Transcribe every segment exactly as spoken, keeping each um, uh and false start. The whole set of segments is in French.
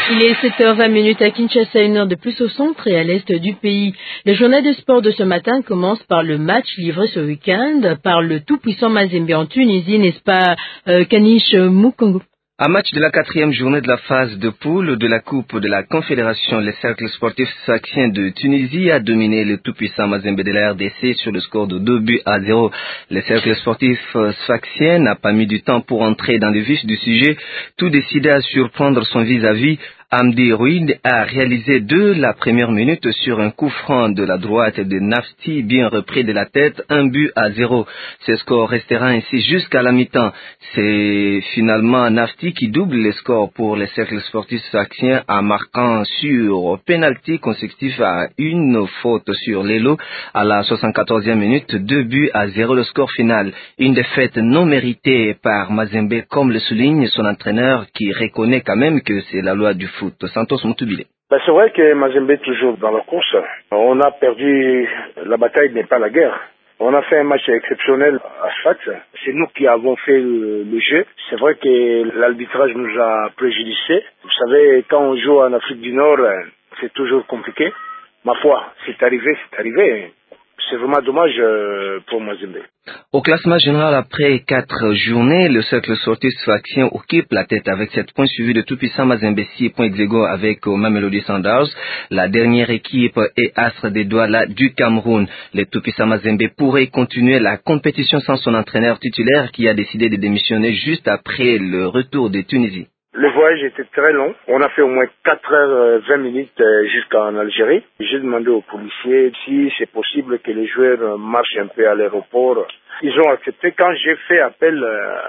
Il est sept heures vingt à Kinshasa, une heure de plus au centre et à l'est du pays. Le journal de sport de ce matin commence par le match livré ce week-end par le tout-puissant Mazembe en Tunisie, n'est-ce pas, euh, Kanish Mukongo? Un match de la quatrième journée de la phase de poule de la Coupe de la Confédération, le cercle sportif sfaxien de Tunisie a dominé le tout-puissant Mazembe de la R D C sur le score de deux buts à zéro. Le cercle sportif sfaxien n'a pas mis du temps pour entrer dans le vif du sujet, tout décidé à surprendre son vis-à-vis. Hamdi Rouid a réalisé de la première minute sur un coup franc de la droite de Nafti, bien repris de la tête, un but à zéro. Ce score restera ainsi jusqu'à la mi-temps. C'est finalement Nafti qui double les scores pour les cercles sportifs sfaxiens en marquant sur penalty consécutif à une faute sur l'élo à la soixante-quatorzième minute, deux buts à zéro le score final. Une défaite non méritée par Mazembe, comme le souligne son entraîneur qui reconnaît quand même que c'est la loi du foot. Santos Moutubile. Ben c'est vrai que Mazembe est toujours dans la course. On a perdu, la bataille n'est pas la guerre. On a fait un match exceptionnel à Sfax. C'est nous qui avons fait le, le jeu. C'est vrai que l'arbitrage nous a préjudicés. Vous savez, quand on joue en Afrique du Nord, c'est toujours compliqué. Ma foi, c'est arrivé, c'est arrivé. C'est vraiment dommage pour Mazembe. Au classement général, après quatre journées, le cercle sportif sfaxien occupe la tête avec sept points, suivi de tout-puissant Mazembe six points ex aequo avec Mamelodi Sundowns. La dernière équipe est Astre de Douala du Cameroun. Le tout-puissant Mazembe pourrait continuer la compétition sans son entraîneur titulaire qui a décidé de démissionner juste après le retour de Tunisie. Le voyage était très long. On a fait au moins quatre heures vingt minutes jusqu'en Algérie. J'ai demandé aux policiers si c'est possible que les joueurs marchent un peu à l'aéroport. Ils ont accepté. Quand j'ai fait appel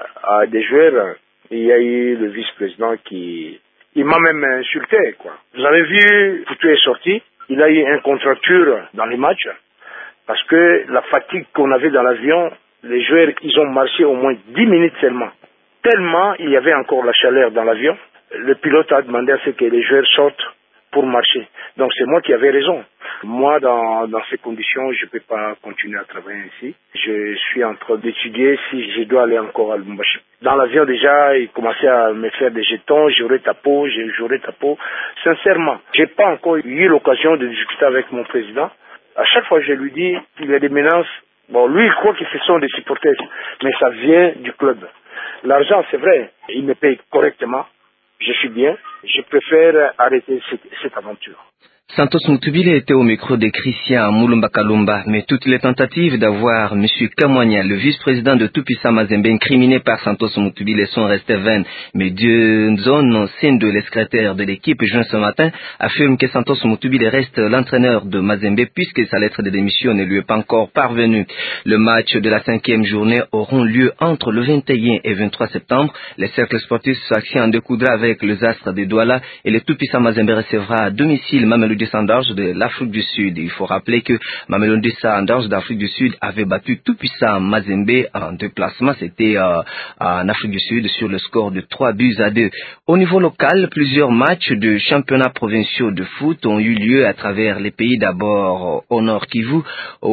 à des joueurs, il y a eu le vice-président qui... Il m'a même insulté, quoi. Vous avez vu, Foutu est sorti. Il a eu une contracture dans les matchs parce que la fatigue qu'on avait dans l'avion, les joueurs, ils ont marché au moins dix minutes seulement. Tellement il y avait encore la chaleur dans l'avion, le pilote a demandé à ce que les joueurs sortent pour marcher. Donc c'est moi qui avais raison. Moi, dans, dans ces conditions, je ne peux pas continuer à travailler ainsi. Je suis en train d'étudier si je dois aller encore à Lubumbashi. Dans l'avion déjà, il commençait à me faire des jetons, j'aurais ta peau, j'aurais ta peau. Sincèrement, j'ai pas encore eu l'occasion de discuter avec mon président. À chaque fois, je lui dis qu'il y a des menaces. Bon, lui, il croit que ce sont des supporters, mais ça vient du club. L'argent, c'est vrai, il me paye correctement, je suis bien, je préfère arrêter cette, cette aventure. Santos Moutubile était au micro de Christian Moulumba Kalumba, mais toutes les tentatives d'avoir M. Kamwanya, le vice-président de tout-puissant Mazembe, incriminé par Santos Moutubile, sont restées vaines. Mais Dieu-Zone, Sendo, le secrétaire de l'équipe, joint ce matin, affirme que Santos Moutubile reste l'entraîneur de Mazembe puisque sa lettre de démission ne lui est pas encore parvenue. Le match de la cinquième journée auront lieu entre le vingt et un et vingt-trois septembre. Le cercle sportif sfaxien en découdra avec les Astres de Douala et le tout-puissant Mazembe recevra à domicile Mamelodi Sundowns de l'Afrique du Sud. Il faut rappeler que Mamelodi Sundowns d'Afrique du Sud avait battu tout-puissant Mazembe en déplacement. C'était euh, en Afrique du Sud sur le score de trois buts à deux. Au niveau local, plusieurs matchs de championnats provinciaux de foot ont eu lieu à travers les pays. D'abord au Nord Kivu,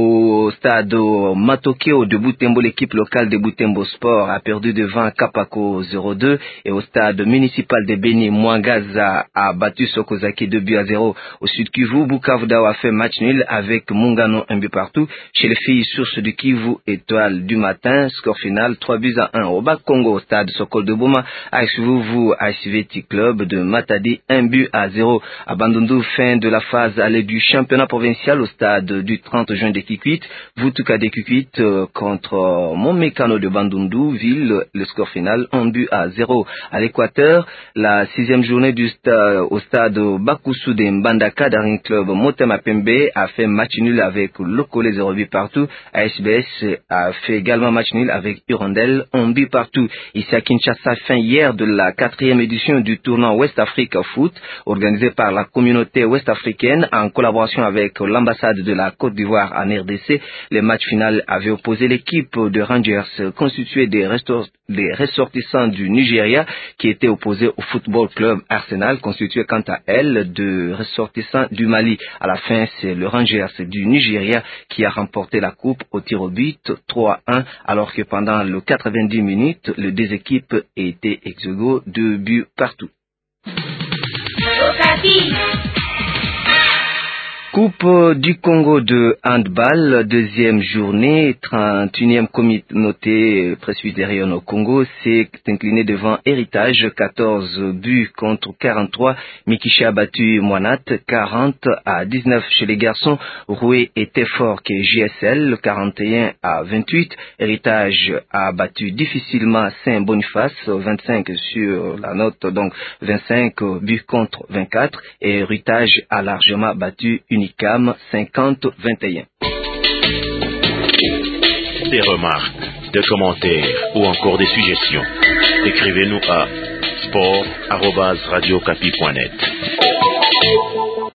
au stade Matokeo de Butembo, l'équipe locale de Butembo Sport a perdu devant Kapako zéro deux et au stade municipal de Beni, Mwangaza a battu Sokozaki deux buts à zéro. Au Sud Kivu, Bukavu Dao a fait match nul avec Mungano un but partout. Chez les filles, source du Kivu, étoile du matin, score final trois buts à un. Au Bas Congo, au stade Sokol de Boma, Aïsvuvu Aïsveti Club de Matadi, un but à zéro. À Bandundu, fin de la phase allée du championnat provincial au stade du trente juin de Kikwit. Vutuka de Kikwit euh, contre euh, Momekano de Bandundu, ville, le score final un but à zéro. À l'Équateur, la sixième journée du sta au stade Bakusu de Mbandaka, Daring Club Motema Pembe a fait match nul avec Lokole zéro but partout. A S B S a fait également match nul avec Hirondelle un but partout. Ici à Kinshasa, fin hier de la quatrième édition du tournoi West Africa Foot organisé par la communauté ouest-africaine en collaboration avec l'ambassade de la Côte d'Ivoire en R D C. Le match final avait opposé l'équipe de Rangers constituée des, des ressortissants du Nigeria qui était opposée au Football Club Arsenal constitué quant à elle de ressortissants du Mali. À la fin, c'est le Rangers du Nigeria qui a remporté la coupe au tir au but trois à un alors que pendant les quatre-vingt-dix minutes, les deux équipes étaient ex aequo, deux buts partout. Coupe du Congo de handball, deuxième journée, trente et unième communauté presbytérienne au Congo s'est inclinée devant Héritage, quatorze buts contre quarante-trois. Mikiché a battu Moinat, quarante à dix-neuf chez les garçons. Roué était fort que J S L, quarante et un à vingt-huit. Héritage a battu difficilement Saint-Boniface, vingt-cinq sur la note, donc vingt-cinq buts contre vingt-quatre. Et Héritage a largement battu Unicam, cinquante à vingt et un. Des remarques, des commentaires ou encore des suggestions. Écrivez-nous à sport arobase radio okapi point net.